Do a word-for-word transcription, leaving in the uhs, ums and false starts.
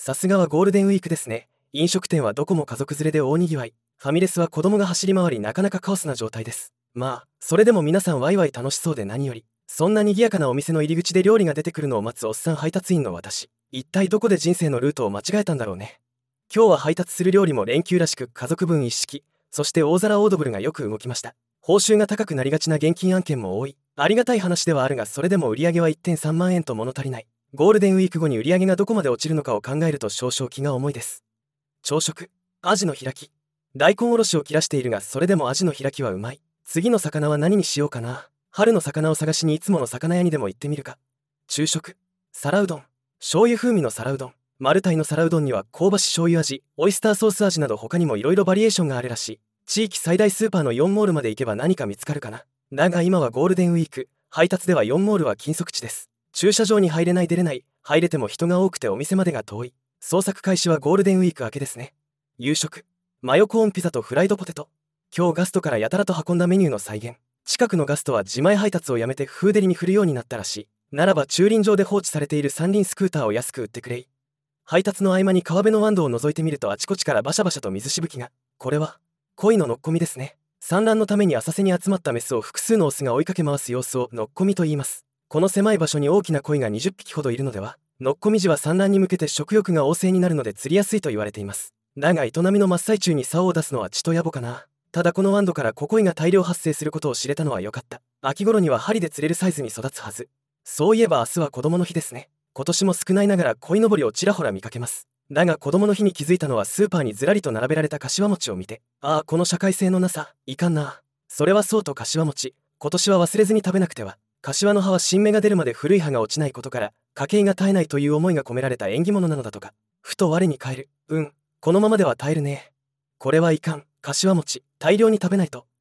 さすがはゴールデンウィークですね。飲食店はどこも家族連れで大にぎわい。ファミレスは子供が走り回りなかなかカオスな状態です。まあ、それでも皆さんワイワイ楽しそうで何より。そんな賑やかなお店の入り口で料理が出てくるのを待つおっさん配達員の私。一体どこで人生のルートを間違えたんだろうね。今日は配達する料理も連休らしく家族分一式、そして大皿オードブルがよく動きました。報酬が高くなりがちな現金案件も多い。ありがたい話ではあるが、それでも売り上げは いってんさんまん円と物足りない。ゴールデンウィーク後に売り上げがどこまで落ちるのかを考えると少々気が重いです。朝食、アジの開き。大根おろしを切らしているが、それでもアジの開きはうまい。次の魚は何にしようかな。春の魚を探しにいつもの魚屋にでも行ってみるか。昼食、皿うどん。醤油風味の皿うどん。マルタイの皿うどんには香ばし醤油味、オイスターソース味など他にも色々バリエーションがあるらしい。地域最大スーパーのよんモールまで行けば何か見つかるかな。だが今はゴールデンウィーク、配達ではよんモールは禁足地です。駐車場に入れない出れない、入れても人が多くてお店までが遠い。捜索開始はゴールデンウィーク明けですね。夕食、マヨコーンピザとフライドポテト。今日ガストからやたらと運んだメニューの再現。近くのガストは自前配達をやめてフーデリに振るようになったらしい。ならば駐輪場で放置されている三輪スクーターを安く売ってくれい。配達の合間に川辺の湾道を覗いてみるとあちこちからバシャバシャと水しぶきが。これは恋ののっこみですね。産卵のために浅瀬に集まったメスを複数のオスが追いかけ回す様子をのっこみと言います。この狭い場所に大きな鯉がにじゅっぴきほどいるのでは。のっこみ時は産卵に向けて食欲が旺盛になるので釣りやすいと言われています。だが営みの真っ最中に竿を出すのはちと野暮かな。ただこの湾道からココイが大量発生することを知れたのは良かった。秋頃には針で釣れるサイズに育つはず。そういえば明日は子供の日ですね。今年も少ないながら鯉のぼりをちらほら見かけます。だが子供の日に気づいたのはスーパーにずらりと並べられた柏餅を見て、ああこの社会性のなさ、いかんな。それはそうと柏餅、今年は忘れずに食べなくては。柏の葉は新芽が出るまで古い葉が落ちないことから家計が絶えないという思いが込められた縁起物なのだとか。ふと我に返る。うん、このままでは耐えるね。これはいかん。柏餅大量に食べないと。